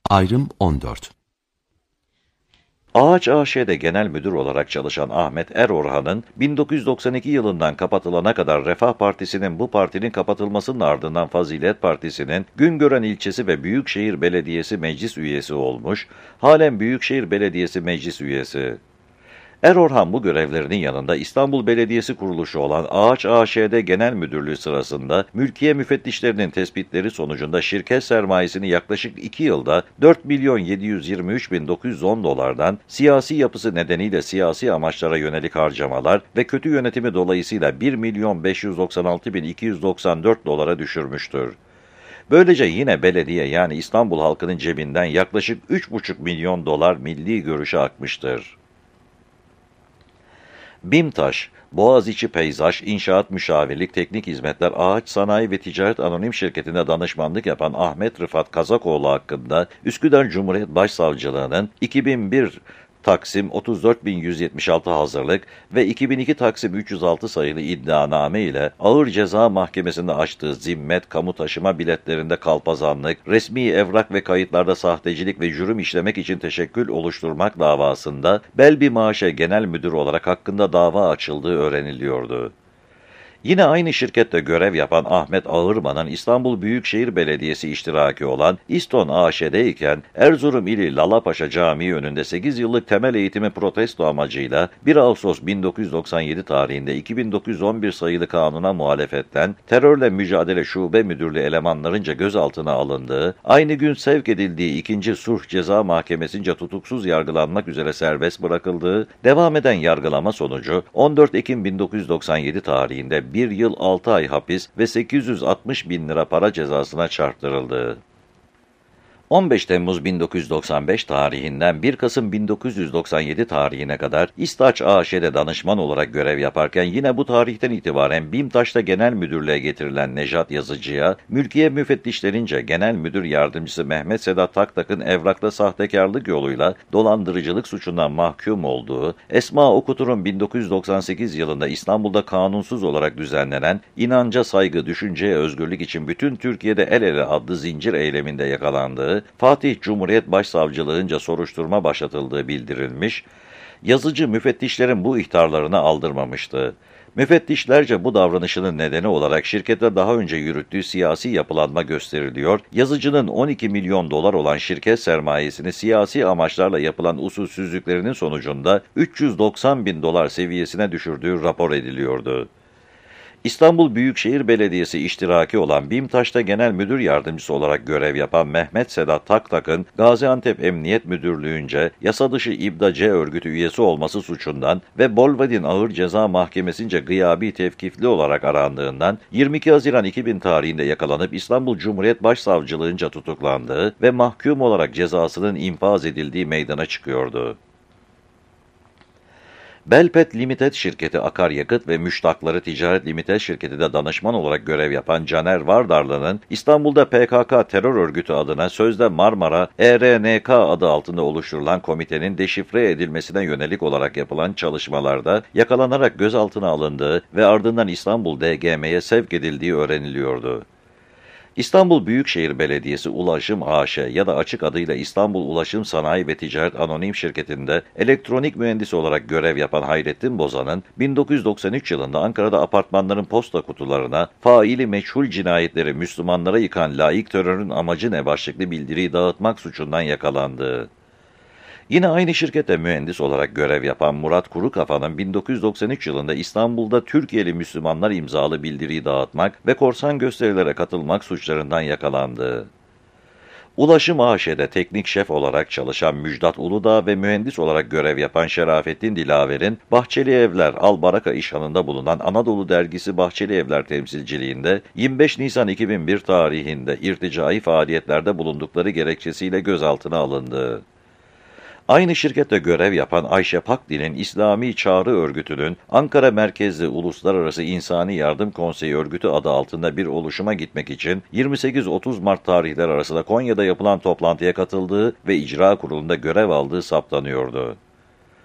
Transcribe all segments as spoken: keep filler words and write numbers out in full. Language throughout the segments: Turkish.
Ayrım on dört. Ağaç A Ş'de genel müdür olarak çalışan Ahmet Erorhan'ın bin dokuz yüz doksan iki yılından kapatılana kadar Refah Partisi'nin bu partinin kapatılmasının ardından Fazilet Partisi'nin Güngören İlçesi ve Büyükşehir Belediyesi meclis üyesi olmuş, halen Büyükşehir Belediyesi meclis üyesi. Erorhan bu görevlerinin yanında İstanbul Belediyesi kuruluşu olan Ağaç A Ş'de genel müdürlüğü sırasında mülkiye müfettişlerinin tespitleri sonucunda şirket sermayesini yaklaşık iki yılda dört milyon yedi yüz yirmi üç bin dokuz yüz on dolardan siyasi yapısı nedeniyle siyasi amaçlara yönelik harcamalar ve kötü yönetimi dolayısıyla bir milyon beş yüz doksan altı bin iki yüz doksan dört dolara düşürmüştür. Böylece yine belediye yani İstanbul halkının cebinden yaklaşık üç buçuk milyon dolar milli görüşe akmıştır. BİMTAŞ, Boğaziçi Peyzaj, İnşaat Müşavirlik, Teknik Hizmetler, Ağaç Sanayi ve Ticaret Anonim Şirketi'ne danışmanlık yapan Ahmet Rıfat Kazakoğlu hakkında Üsküdar Cumhuriyet Başsavcılığı'nın iki bin bir Taksim otuz dört bin yüz yetmiş altı hazırlık ve iki bin iki Taksim üç yüz altı sayılı iddianame ile Ağır Ceza Mahkemesi'nde açtığı zimmet, kamu taşıma biletlerinde kalpazanlık, resmi evrak ve kayıtlarda sahtecilik ve jürüm işlemek için teşekkül oluşturmak davasında Belbi Maaşe Genel Müdürü olarak hakkında dava açıldığı öğreniliyordu. Yine aynı şirkette görev yapan Ahmet Ağırman'ın İstanbul Büyükşehir Belediyesi iştiraki olan İSTON A Ş'deyken Erzurum ili Lalapaşa Camii önünde sekiz yıllık temel eğitimi protesto amacıyla bir Ağustos bin dokuz yüz doksan yedi tarihinde iki bin dokuz yüz on bir sayılı kanuna muhalefetten terörle mücadele şube müdürlüğü elemanlarınca gözaltına alındığı, aynı gün sevk edildiği ikinci Sulh Ceza Mahkemesi'nce tutuksuz yargılanmak üzere serbest bırakıldığı, devam eden yargılama sonucu on dört Ekim bin dokuz yüz doksan yedi tarihinde bir yıl altı ay hapis ve sekiz yüz altmış bin lira para cezasına çarptırıldı. on beş Temmuz bin dokuz yüz doksan beş tarihinden bir Kasım bin dokuz yüz doksan yedi tarihine kadar İstaç A Ş'de danışman olarak görev yaparken yine bu tarihten itibaren BİMTAŞ'ta genel müdürlüğe getirilen Nejat Yazıcı'ya, mülkiye müfettişlerince Genel Müdür Yardımcısı Mehmet Sedat Taktak'ın evrakta sahtekarlık yoluyla dolandırıcılık suçundan mahkum olduğu, Esma Okutur'un bin dokuz yüz doksan sekiz yılında İstanbul'da kanunsuz olarak düzenlenen İnanca Saygı, Düşünceye Özgürlük için bütün Türkiye'de el ele adlı zincir eyleminde yakalandığı, Fatih Cumhuriyet Başsavcılığınca soruşturma başlatıldığı bildirilmiş, Yazıcı müfettişlerin bu ihtarlarını aldırmamıştı. Müfettişlerce bu davranışının nedeni olarak şirkete daha önce yürüttüğü siyasi yapılanma gösteriliyor, Yazıcı'nın on iki milyon dolar olan şirket sermayesini siyasi amaçlarla yapılan usulsüzlüklerinin sonucunda üç yüz doksan bin dolar seviyesine düşürdüğü rapor ediliyordu. İstanbul Büyükşehir Belediyesi iştiraki olan BİMTAŞ'ta Genel Müdür Yardımcısı olarak görev yapan Mehmet Sedat Taktak'ın Gaziantep Emniyet Müdürlüğü'nce yasa dışı İBDA-C örgütü üyesi olması suçundan ve Bolvadin Ağır Ceza Mahkemesi'nce gıyabi tevkifli olarak arandığından yirmi iki Haziran iki bin tarihinde yakalanıp İstanbul Cumhuriyet Başsavcılığınca tutuklandığı ve mahkum olarak cezasının infaz edildiği meydana çıkıyordu. Belpet Limited şirketi akaryakıt ve müştakları Ticaret Limited şirketi de danışman olarak görev yapan Caner Vardarlı'nın İstanbul'da P K K terör örgütü adına sözde Marmara E R N K adı altında oluşturulan komitenin deşifre edilmesine yönelik olarak yapılan çalışmalarda yakalanarak gözaltına alındığı ve ardından İstanbul D G M'ye sevk edildiği öğreniliyordu. İstanbul Büyükşehir Belediyesi Ulaşım A Ş ya da açık adıyla İstanbul Ulaşım Sanayi ve Ticaret Anonim Şirketi'nde elektronik mühendisi olarak görev yapan Hayrettin Bozan'ın bin dokuz yüz doksan üç yılında Ankara'da apartmanların posta kutularına faili meçhul cinayetleri Müslümanlara yıkan laik terörün amacı ne başlıklı bildiriyi dağıtmak suçundan yakalandı. Yine aynı şirkette mühendis olarak görev yapan Murat Kurukafa'nın bin dokuz yüz doksan üç yılında İstanbul'da Türkiye'li Müslümanlar imzalı bildiriyi dağıtmak ve korsan gösterilere katılmak suçlarından yakalandı. Ulaşım A Ş'de teknik şef olarak çalışan Müjdat Uludağ ve mühendis olarak görev yapan Şerafettin Dilaver'in Bahçeli Evler Albaraka İşhanı'nda bulunan Anadolu Dergisi Bahçeli Evler temsilciliğinde yirmi beş Nisan iki bin bir tarihinde irticai faaliyetlerde bulundukları gerekçesiyle gözaltına alındı. Aynı şirkette görev yapan Ayşe Pakdi'nin İslami Çağrı Örgütü'nün Ankara merkezli Uluslararası İnsani Yardım Konseyi Örgütü adı altında bir oluşuma gitmek için yirmi sekiz otuz Mart tarihleri arasında Konya'da yapılan toplantıya katıldığı ve icra kurulunda görev aldığı saptanıyordu.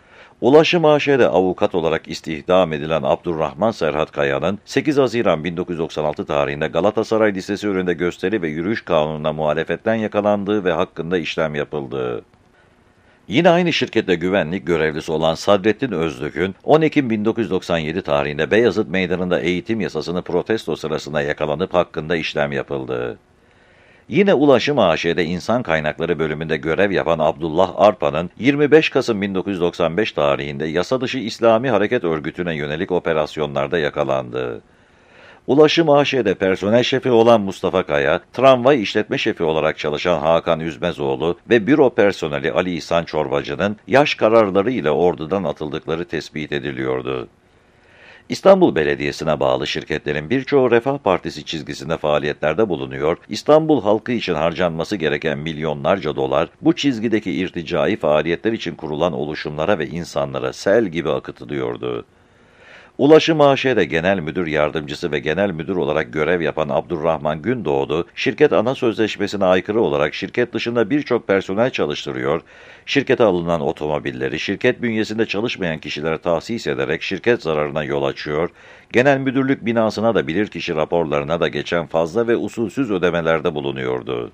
Ulaşım A Ş'de avukat olarak istihdam edilen Abdurrahman Serhat Kaya'nın sekiz Haziran bin dokuz yüz doksan altı tarihinde Galatasaray Lisesi önünde gösteri ve yürüyüş kanununa muhalefetten yakalandığı ve hakkında işlem yapıldığı. Yine aynı şirkette güvenlik görevlisi olan Sadrettin Öztürk'ün on Ekim bin dokuz yüz doksan yedi tarihinde Beyazıt Meydanı'nda eğitim yasasını protesto sırasında yakalanıp hakkında işlem yapıldı. Yine Ulaşım A Ş'de İnsan Kaynakları bölümünde görev yapan Abdullah Arpa'nın yirmi beş Kasım bin dokuz yüz doksan beş tarihinde yasadışı İslami Hareket Örgütü'ne yönelik operasyonlarda yakalandı. Ulaşım A Ş'de personel şefi olan Mustafa Kaya, tramvay işletme şefi olarak çalışan Hakan Üzmezoğlu ve büro personeli Ali İhsan Çorbacı'nın yaş kararları ile ordudan atıldıkları tespit ediliyordu. İstanbul Belediyesi'ne bağlı şirketlerin birçoğu Refah Partisi çizgisinde faaliyetlerde bulunuyor, İstanbul halkı için harcanması gereken milyonlarca dolar, bu çizgideki irticai faaliyetler için kurulan oluşumlara ve insanlara sel gibi akıtılıyordu. Ulaşım A Ş'de Genel Müdür Yardımcısı ve Genel Müdür olarak görev yapan Abdurrahman Gündoğdu, şirket ana sözleşmesine aykırı olarak şirket dışında birçok personel çalıştırıyor, şirkete alınan otomobilleri şirket bünyesinde çalışmayan kişilere tahsis ederek şirket zararına yol açıyor, genel müdürlük binasına da bilirkişi raporlarına da geçen fazla ve usulsüz ödemelerde bulunuyordu.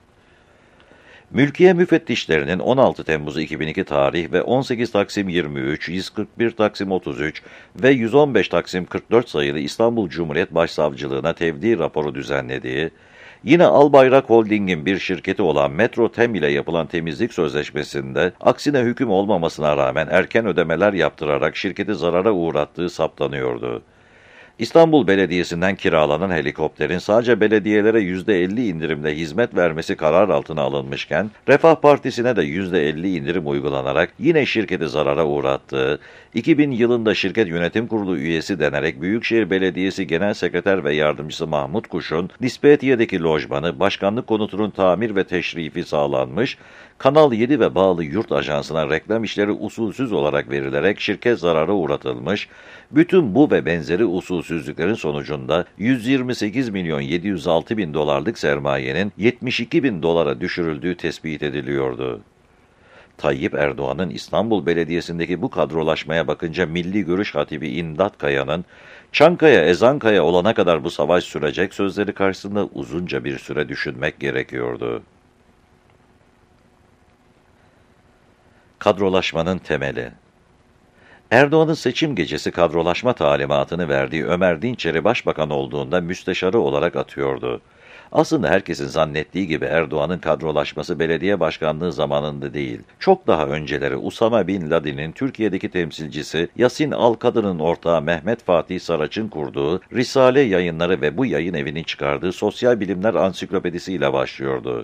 Mülkiye müfettişlerinin on altı Temmuz iki bin iki tarih ve on sekiz Taksim yirmi üç, yüz kırk bir Taksim otuz üç ve yüz on beş Taksim kırk dört sayılı İstanbul Cumhuriyet Başsavcılığına tevdi raporu düzenlediği, yine Albayrak Holding'in bir şirketi olan Metro Tem ile yapılan temizlik sözleşmesinde aksine hüküm olmamasına rağmen erken ödemeler yaptırarak şirketi zarara uğrattığı saptanıyordu. İstanbul Belediyesi'nden kiralanan helikopterin sadece belediyelere yüzde elli indirimle hizmet vermesi karar altına alınmışken, Refah Partisi'ne de yüzde elli indirim uygulanarak yine şirketi zarara uğrattığı, iki bin yılında şirket yönetim kurulu üyesi denerek Büyükşehir Belediyesi Genel Sekreter ve Yardımcısı Mahmut Kuş'un Nispetiye'deki lojmanı, başkanlık konutunun tamir ve teşrifi sağlanmış, Kanal yedi ve bağlı yurt ajansına reklam işleri usulsüz olarak verilerek şirket zarara uğratılmış, bütün bu ve benzeri usulsüzlüklerin sonucunda yüz yirmi sekiz milyon yedi yüz altı bin dolarlık sermayenin yetmiş iki bin dolara düşürüldüğü tespit ediliyordu. Tayyip Erdoğan'ın İstanbul Belediyesi'ndeki bu kadrolaşmaya bakınca Milli Görüş Hatibi İmdat Kaya'nın "Çankaya, Ezankaya olana kadar bu savaş sürecek" sözleri karşısında uzunca bir süre düşünmek gerekiyordu. Kadrolaşmanın temeli. Erdoğan'ın seçim gecesi kadrolaşma talimatını verdiği Ömer Dinçer'i başbakan olduğunda müsteşarı olarak atıyordu. Aslında herkesin zannettiği gibi Erdoğan'ın kadrolaşması belediye başkanlığı zamanında değil, çok daha önceleri Usama Bin Laden'in Türkiye'deki temsilcisi Yasin Al-Kadın'ın ortağı Mehmet Fatih Saraç'ın kurduğu Risale Yayınları ve bu yayın evinin çıkardığı Sosyal Bilimler Ansiklopedisi ile başlıyordu.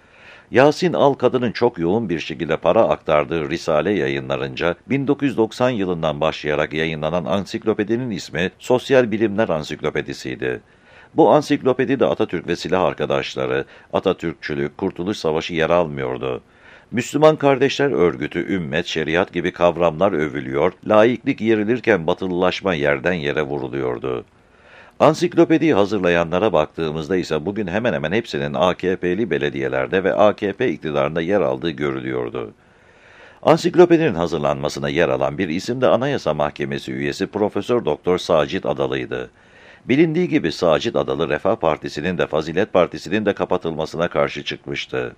Yasin Al-Kadın'ın çok yoğun bir şekilde para aktardığı Risale Yayınlarınca bin dokuz yüz doksan yılından başlayarak yayınlanan ansiklopedinin ismi Sosyal Bilimler Ansiklopedisiydi. Bu ansiklopedide Atatürk ve silah arkadaşları, Atatürkçülük, Kurtuluş Savaşı yer almıyordu. Müslüman Kardeşler Örgütü, ümmet, şeriat gibi kavramlar övülüyor, laiklik yerilirken batılılaşma yerden yere vuruluyordu. Ansiklopediyi hazırlayanlara baktığımızda ise bugün hemen hemen hepsinin A K P'li belediyelerde ve A K P iktidarında yer aldığı görülüyordu. Ansiklopedinin hazırlanmasına yer alan bir isim de Anayasa Mahkemesi üyesi Profesör Doktor Sacit Adalı'ydı. Bilindiği gibi Sacit Adalı, Refah Partisi'nin de Fazilet Partisi'nin de kapatılmasına karşı çıkmıştı.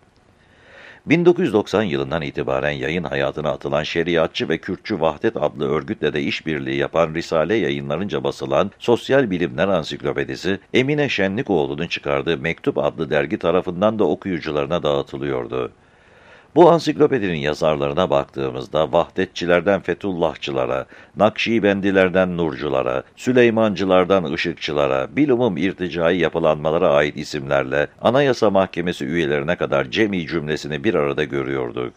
bin dokuz yüz doksan yılından itibaren yayın hayatına atılan Şeriatçı ve Kürtçü Vahdet adlı örgütle de işbirliği yapan Risale Yayınlarınca basılan Sosyal Bilimler Ansiklopedisi, Emine Şenlikoğlu'nun çıkardığı Mektup adlı dergi tarafından da okuyucularına dağıtılıyordu. Bu ansiklopedinin yazarlarına baktığımızda Vahdetçilerden Fethullahçılara, Nakşibendilerden Nurculara, Süleymancılardan Işıkçılara, bilumum irticai yapılanmalara ait isimlerle Anayasa Mahkemesi üyelerine kadar cemi cümlesini bir arada görüyorduk.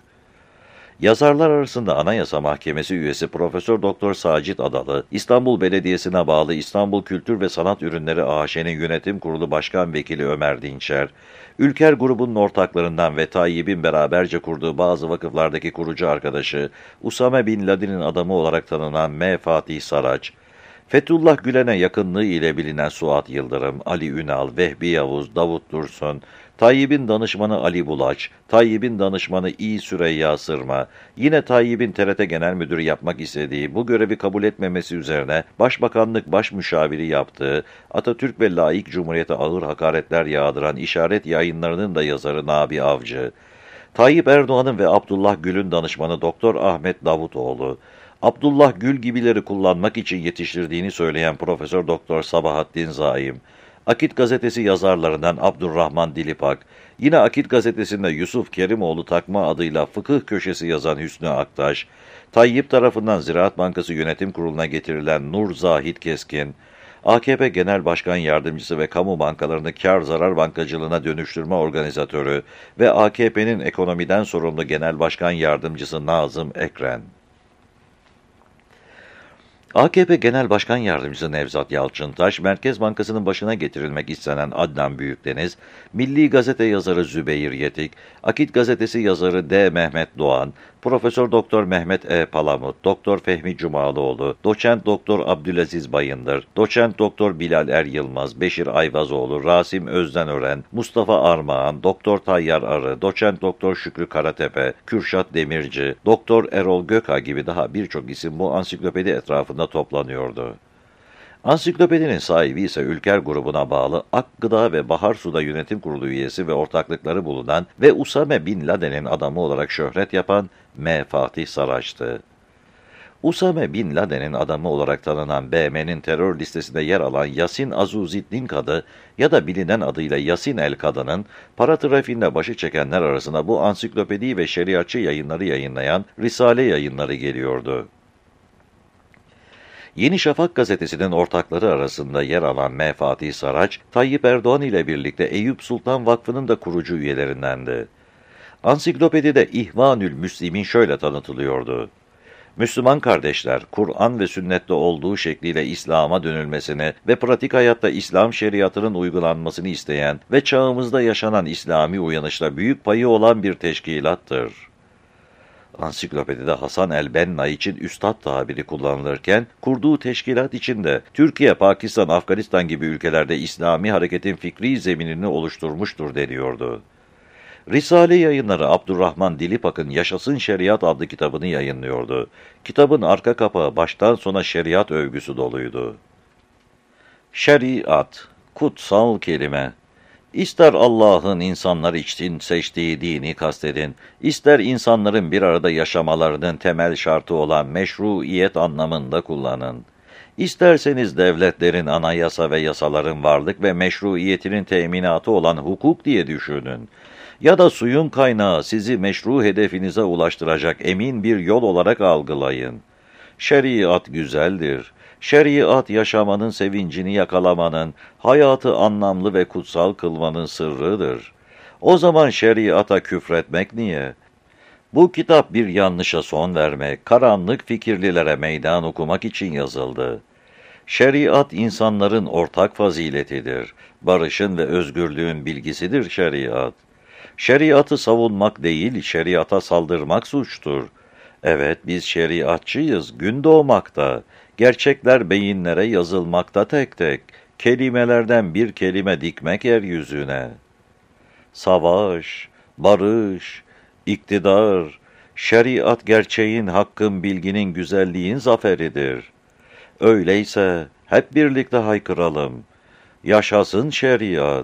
Yazarlar arasında Anayasa Mahkemesi üyesi Profesör Doktor Sacit Adalı, İstanbul Belediyesi'ne bağlı İstanbul Kültür ve Sanat Ürünleri A Ş'nin Yönetim Kurulu Başkan Vekili Ömer Dinçer, Ülker grubunun ortaklarından ve Tayyip'in beraberce kurduğu bazı vakıflardaki kurucu arkadaşı, Usame Bin Laden'in adamı olarak tanınan M. Fatih Saraç, Fethullah Gülen'e yakınlığı ile bilinen Suat Yıldırım, Ali Ünal, Vehbi Yavuz, Davut Dursun, Tayyip'in danışmanı Ali Bulaç, Tayyip'in danışmanı İ. Süreyya Sırma, yine Tayyip'in T R T Genel Müdürü yapmak istediği, bu görevi kabul etmemesi üzerine Başbakanlık Baş Müşaviri yaptığı, Atatürk ve laik Cumhuriyete ağır hakaretler yağdıran işaret yayınlarının da yazarı Nabi Avcı, Tayyip Erdoğan'ın ve Abdullah Gül'ün danışmanı Doktor Ahmet Davutoğlu, Abdullah Gül gibileri kullanmak için yetiştirdiğini söyleyen Profesör Doktor Sabahattin Zaim, Akit Gazetesi yazarlarından Abdurrahman Dilipak, yine Akit Gazetesi'nde Yusuf Kerimoğlu takma adıyla fıkıh köşesi yazan Hüsnü Aktaş, Tayyip tarafından Ziraat Bankası Yönetim Kurulu'na getirilen Nur Zahit Keskin, A K P Genel Başkan Yardımcısı ve kamu bankalarını kar zarar bankacılığına dönüştürme organizatörü ve A K P'nin ekonomiden sorumlu Genel Başkan Yardımcısı Nazım Ekren. A K P Genel Başkan Yardımcısı Nevzat Yalçıntaş, Merkez Bankası'nın başına getirilmek istenen Adnan Büyükdeniz, Milli Gazete yazarı Zübeyir Yetik, Akit Gazetesi yazarı D. Mehmet Doğan, Profesör Doktor Mehmet E. Palamut, Doktor Fehmi Cumalıoğlu, Doçent Doktor Abdülaziz Bayındır, Doçent Doktor Bilal Er Yılmaz, Beşir Ayvazoğlu, Rasim Özdenören, Mustafa Armağan, Doktor Tayyar Arı, Doçent Doktor Şükrü Karatepe, Kürşat Demirci, Doktor Erol Gökağ gibi daha birçok isim bu ansiklopedi etrafında toplanıyordu. Ansiklopedinin sahibi ise Ülker grubuna bağlı Ak Gıda ve Bahar Su'da yönetim kurulu üyesi ve ortaklıkları bulunan ve Usame Bin Laden'in adamı olarak şöhret yapan M. Fatih Saraç'tı. Usame Bin Laden'in adamı olarak tanınan B M'nin terör listesinde yer alan Yasin Azuziddin Kadı ya da bilinen adıyla Yasin El Kadı'nın para trafiğinde başı çekenler arasında bu ansiklopedi ve şeriatçı yayınları yayınlayan Risale Yayınları geliyordu. Yeni Şafak gazetesinin ortakları arasında yer alan M. Fatih Saraç, Tayyip Erdoğan ile birlikte Eyüp Sultan Vakfı'nın da kurucu üyelerindendi. Ansiklopedide İhvanül Müslim'in şöyle tanıtılıyordu. Müslüman kardeşler, Kur'an ve sünnette olduğu şekliyle İslam'a dönülmesini ve pratik hayatta İslam şeriatının uygulanmasını isteyen ve çağımızda yaşanan İslami uyanışla büyük payı olan bir teşkilattır. Ansiklopedide Hasan el-Benna için üstad tabiri kullanılırken, kurduğu teşkilat içinde Türkiye, Pakistan, Afganistan gibi ülkelerde İslami hareketin fikri zeminini oluşturmuştur deniyordu. Risale Yayınları Abdurrahman Dilipak'ın Yaşasın Şeriat adlı kitabını yayınlıyordu. Kitabın arka kapağı baştan sona şeriat övgüsü doluydu. Şeriat, kutsal kelime. İster Allah'ın insanlar için seçtiği dini kastedin, ister insanların bir arada yaşamalarının temel şartı olan meşruiyet anlamında kullanın. İsterseniz devletlerin anayasa ve yasaların varlık ve meşruiyetinin teminatı olan hukuk diye düşünün. Ya da suyun kaynağı sizi meşru hedefinize ulaştıracak emin bir yol olarak algılayın. Şeriat güzeldir. Şeriat yaşamanın sevincini yakalamanın, hayatı anlamlı ve kutsal kılmanın sırrıdır. O zaman şeriata küfretmek niye? Bu kitap bir yanlışa son vermek, karanlık fikirlilere meydan okumak için yazıldı. Şeriat insanların ortak faziletidir. Barışın ve özgürlüğün bilgisidir şeriat. Şeriatı savunmak değil, şeriata saldırmak suçtur. Evet, biz şeriatçıyız, gün doğmakta. Gerçekler beyinlere yazılmakta tek tek. Kelimelerden bir kelime dikmek yeryüzüne. Savaş, barış, iktidar, şeriat gerçeğin, hakkın, bilginin, güzelliğin zaferidir. Öyleyse hep birlikte haykıralım. Yaşasın şeriat.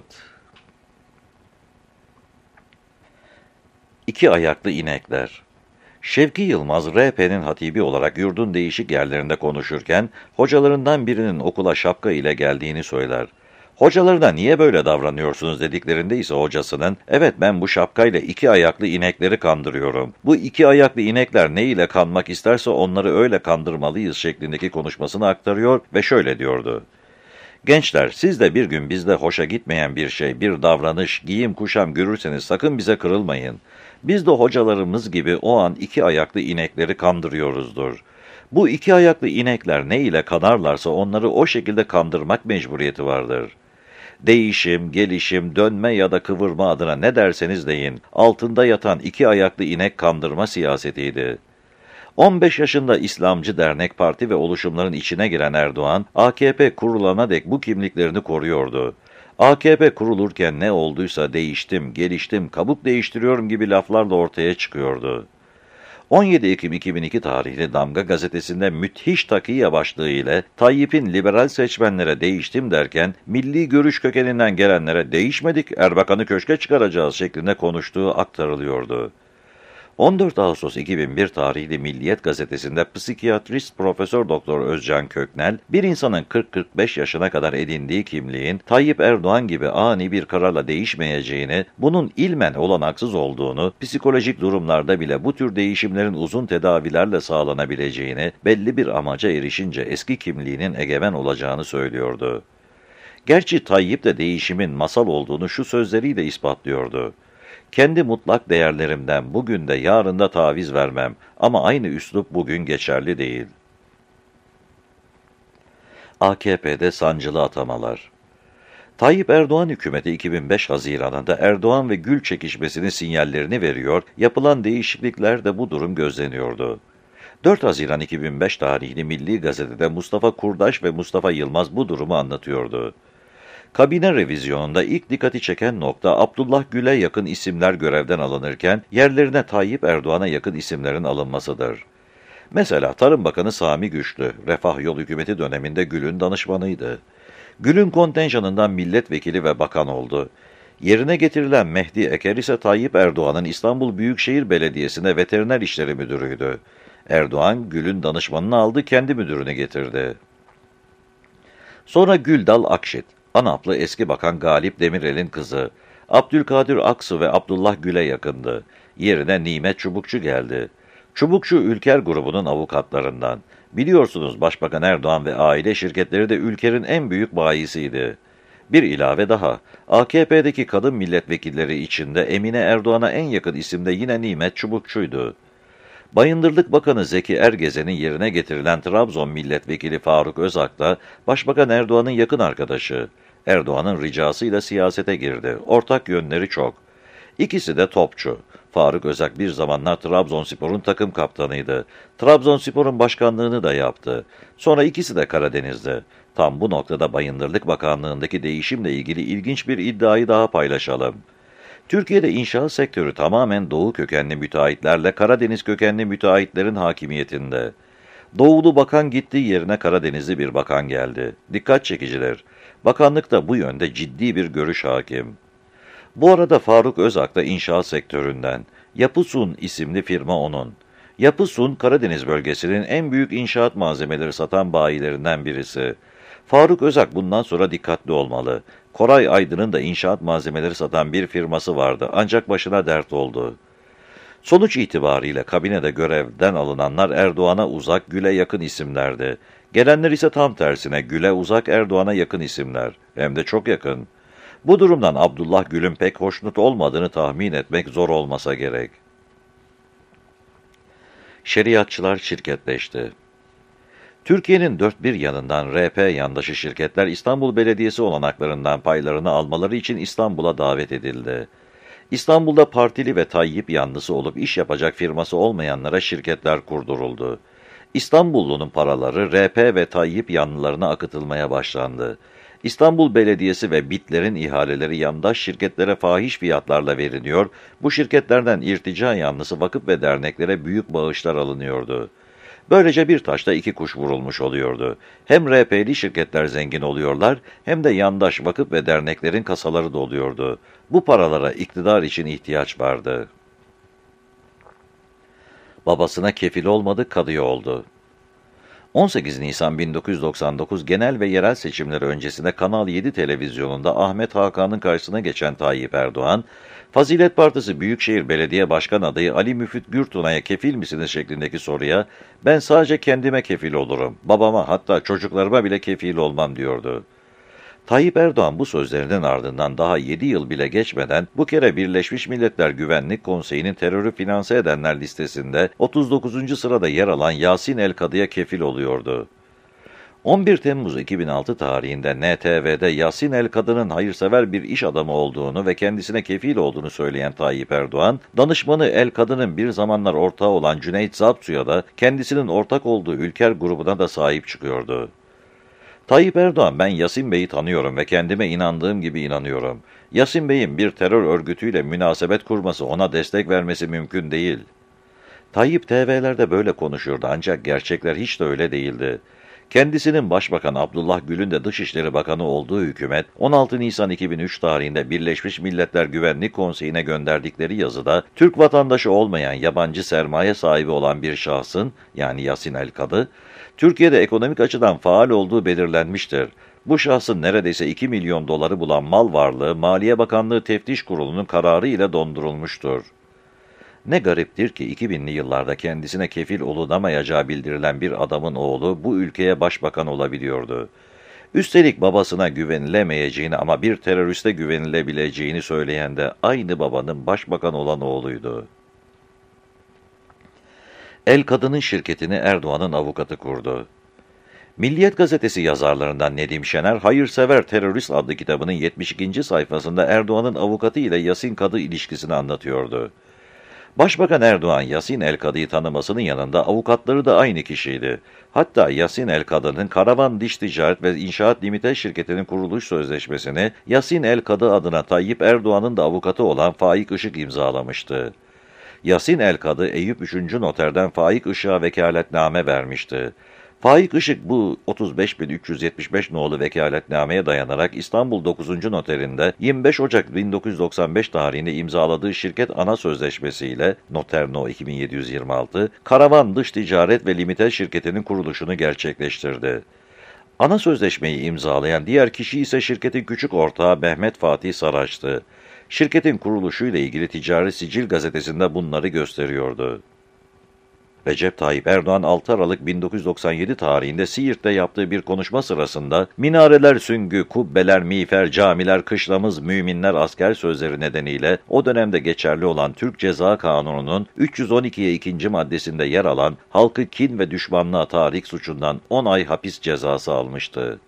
İki ayaklı inekler. Şevki Yılmaz, R P'nin hatibi olarak yurdun değişik yerlerinde konuşurken, hocalarından birinin okula şapka ile geldiğini söyler. Hocalarına niye böyle davranıyorsunuz dediklerinde ise hocasının, evet ben bu şapkayla iki ayaklı inekleri kandırıyorum. Bu iki ayaklı inekler ne ile kanmak isterse onları öyle kandırmalıyız şeklindeki konuşmasını aktarıyor ve şöyle diyordu. Gençler, siz de bir gün bizde hoşa gitmeyen bir şey, bir davranış, giyim kuşam görürseniz sakın bize kırılmayın. Biz de hocalarımız gibi o an iki ayaklı inekleri kandırıyoruzdur. Bu iki ayaklı inekler ne ile kanarlarsa onları o şekilde kandırmak mecburiyeti vardır. Değişim, gelişim, dönme ya da kıvırma adına ne derseniz deyin, altında yatan iki ayaklı inek kandırma siyasetiydi. on beş yaşında İslamcı dernek, parti ve oluşumların içine giren Erdoğan, A K P kurulana dek bu kimliklerini koruyordu. A K P kurulurken ne olduysa değiştim, geliştim, kabuk değiştiriyorum gibi laflar da ortaya çıkıyordu. on yedi Ekim iki bin iki tarihli Damga gazetesinde müthiş takiye başlığı ile Tayyip'in liberal seçmenlere değiştim derken milli görüş kökeninden gelenlere değişmedik, Erbakan'ı köşke çıkaracağız şeklinde konuştuğu aktarılıyordu. on dört Ağustos iki bin bir tarihli Milliyet gazetesinde psikiyatrist Profesör Doktor Özcan Köknel, bir insanın kırk kırk beş yaşına kadar edindiği kimliğin Tayyip Erdoğan gibi ani bir kararla değişmeyeceğini, bunun ilmen olanaksız olduğunu, psikolojik durumlarda bile bu tür değişimlerin uzun tedavilerle sağlanabileceğini, belli bir amaca erişince eski kimliğinin egemen olacağını söylüyordu. Gerçi Tayyip de değişimin masal olduğunu şu sözleriyle ispatlıyordu. Kendi mutlak değerlerimden bugün de yarın da taviz vermem ama aynı üslup bugün geçerli değil. A K P'de sancılı atamalar. Tayyip Erdoğan hükümeti iki bin beş Haziran'ında Erdoğan ve Gül çekişmesinin sinyallerini veriyor, yapılan değişikliklerde bu durum gözleniyordu. dört Haziran iki bin beş tarihli Milli Gazete'de Mustafa Kurdaş ve Mustafa Yılmaz bu durumu anlatıyordu. Kabine revizyonunda ilk dikkati çeken nokta Abdullah Gül'e yakın isimler görevden alınırken yerlerine Tayyip Erdoğan'a yakın isimlerin alınmasıdır. Mesela Tarım Bakanı Sami Güçlü, Refah Yol hükümeti döneminde Gül'ün danışmanıydı. Gül'ün kontenjanından milletvekili ve bakan oldu. Yerine getirilen Mehdi Eker ise Tayyip Erdoğan'ın İstanbul Büyükşehir Belediyesi'nde veteriner işleri müdürüydü. Erdoğan, Gül'ün danışmanını aldı, kendi müdürünü getirdi. Sonra Güldal Akşit, ANAP'lı eski bakan Galip Demirel'in kızı, Abdülkadir Aksu ve Abdullah Gül'e yakındı. Yerine Nimet Çubukçu geldi. Çubukçu Ülker grubunun avukatlarından. Biliyorsunuz Başbakan Erdoğan ve aile şirketleri de Ülker'in en büyük bayisiydi. Bir ilave daha, A K P'deki kadın milletvekilleri içinde Emine Erdoğan'a en yakın isim de yine Nimet Çubukçu'ydu. Bayındırlık Bakanı Zeki Ergezen'in yerine getirilen Trabzon Milletvekili Faruk Özak da Başbakan Erdoğan'ın yakın arkadaşı. Erdoğan'ın ricasıyla siyasete girdi. Ortak yönleri çok. İkisi de topçu. Faruk Özak bir zamanlar Trabzonspor'un takım kaptanıydı. Trabzonspor'un başkanlığını da yaptı. Sonra ikisi de Karadeniz'de. Tam bu noktada Bayındırlık Bakanlığı'ndaki değişimle ilgili ilginç bir iddiayı daha paylaşalım. Türkiye'de inşaat sektörü tamamen Doğu kökenli müteahhitlerle Karadeniz kökenli müteahhitlerin hakimiyetinde. Doğulu bakan gitti, yerine Karadenizli bir bakan geldi. Dikkat çekicidir. Bakanlıkta bu yönde ciddi bir görüş hakim. Bu arada Faruk Özak da inşaat sektöründen. Yapısun isimli firma onun. Yapısun, Karadeniz bölgesinin en büyük inşaat malzemeleri satan bayilerinden birisi. Faruk Özak bundan sonra dikkatli olmalı. Koray Aydın'ın da inşaat malzemeleri satan bir firması vardı, ancak başına dert oldu. Sonuç itibariyle kabinede görevden alınanlar Erdoğan'a uzak, Gül'e yakın isimlerdi. Gelenler ise tam tersine Gül'e uzak, Erdoğan'a yakın isimler. Hem de çok yakın. Bu durumdan Abdullah Gül'ün pek hoşnut olmadığını tahmin etmek zor olmasa gerek. Şeriatçılar şirketleşti. Türkiye'nin dört bir yanından R P yandaşı şirketler İstanbul Belediyesi olanaklarından paylarını almaları için İstanbul'a davet edildi. İstanbul'da partili ve Tayyip yanlısı olup iş yapacak firması olmayanlara şirketler kurduruldu. İstanbullunun paraları R P ve Tayyip yanlılarına akıtılmaya başlandı. İstanbul Belediyesi ve BİT'lerin ihaleleri yandaş şirketlere fahiş fiyatlarla veriliyor, bu şirketlerden irtica yanlısı vakıf ve derneklere büyük bağışlar alınıyordu. Böylece bir taşla iki kuş vurulmuş oluyordu. Hem R P'li şirketler zengin oluyorlar, hem de yandaş vakıf ve derneklerin kasaları doluyordu. Bu paralara iktidar için ihtiyaç vardı. Babasına kefil olmadı, kadıya oldu. on sekiz Nisan bin dokuz yüz doksan dokuz genel ve yerel seçimleri öncesinde Kanal yedi televizyonunda Ahmet Hakan'ın karşısına geçen Tayyip Erdoğan, Fazilet Partisi Büyükşehir Belediye Başkan adayı Ali Müfit Gürtunay'a kefil misiniz şeklindeki soruya, ben sadece kendime kefil olurum, babama hatta çocuklarıma bile kefil olmam diyordu. Tayyip Erdoğan bu sözlerinin ardından daha yedi yıl bile geçmeden bu kere Birleşmiş Milletler Güvenlik Konseyi'nin terörü finanse edenler listesinde otuz dokuzuncu sırada yer alan Yasin El-Kadı'ya kefil oluyordu. on bir Temmuz iki bin altı tarihinde N T V'de Yasin El-Kadı'nın hayırsever bir iş adamı olduğunu ve kendisine kefil olduğunu söyleyen Tayyip Erdoğan, danışmanı El-Kadı'nın bir zamanlar ortağı olan Cüneyt Zapsu'ya da kendisinin ortak olduğu Ülker grubuna da sahip çıkıyordu. Tayyip Erdoğan, ben Yasin Bey'i tanıyorum ve kendime inandığım gibi inanıyorum. Yasin Bey'in bir terör örgütüyle münasebet kurması, ona destek vermesi mümkün değil. Tayyip T V'lerde böyle konuşurdu ancak gerçekler hiç de öyle değildi. Kendisinin Başbakan Abdullah Gül'ün de Dışişleri Bakanı olduğu hükümet, on altı Nisan iki bin üç tarihinde Birleşmiş Milletler Güvenlik Konseyi'ne gönderdikleri yazıda, Türk vatandaşı olmayan yabancı sermaye sahibi olan bir şahsın, yani Yasin El-Kadı, Türkiye'de ekonomik açıdan faal olduğu belirlenmiştir. Bu şahsın neredeyse iki milyon doları bulan mal varlığı, Maliye Bakanlığı Teftiş Kurulu'nun kararı ile dondurulmuştur. Ne gariptir ki iki binli yıllarda kendisine kefil olunamayacağı bildirilen bir adamın oğlu bu ülkeye başbakan olabiliyordu. Üstelik babasına güvenilemeyeceğini ama bir teröriste güvenilebileceğini söyleyen de aynı babanın başbakan olan oğluydu. El-Kadı'nın şirketini Erdoğan'ın avukatı kurdu. Milliyet gazetesi yazarlarından Nedim Şener, Hayırsever Terörist adlı kitabının yetmiş ikinci sayfasında Erdoğan'ın avukatı ile Yasin Kadı ilişkisini anlatıyordu. Başbakan Erdoğan, Yasin El-Kadı'yı tanımasının yanında avukatları da aynı kişiydi. Hatta Yasin El-Kadı'nın Karavan Diş Ticaret ve İnşaat Limited şirketinin kuruluş sözleşmesini Yasin El-Kadı adına Tayyip Erdoğan'ın da avukatı olan Faik Işık imzalamıştı. Yasin El-Kadı, Eyüp üçüncü Noter'den Faik Işık'a vekaletname vermişti. Faik Işık bu otuz beş bin üç yüz yetmiş beş nolu vekaletnameye dayanarak İstanbul dokuzuncu Noter'inde yirmi beş Ocak bin dokuz yüz doksan beş tarihinde imzaladığı şirket ana sözleşmesiyle Noter No iki bin yedi yüz yirmi altı, Karavan Dış Ticaret ve Limited şirketinin kuruluşunu gerçekleştirdi. Ana sözleşmeyi imzalayan diğer kişi ise şirketin küçük ortağı Mehmet Fatih Saraç'tı. Şirketin kuruluşuyla ilgili Ticari Sicil gazetesinde bunları gösteriyordu. Recep Tayyip Erdoğan altı Aralık bin dokuz yüz doksan yedi tarihinde Siirt'te yaptığı bir konuşma sırasında minareler süngü, kubbeler miğfer, camiler kışlamız, müminler asker sözleri nedeniyle o dönemde geçerli olan Türk Ceza Kanunu'nun üç yüz on ikiye ikinci maddesinde yer alan halkı kin ve düşmanlığa tahrik suçundan on ay hapis cezası almıştı.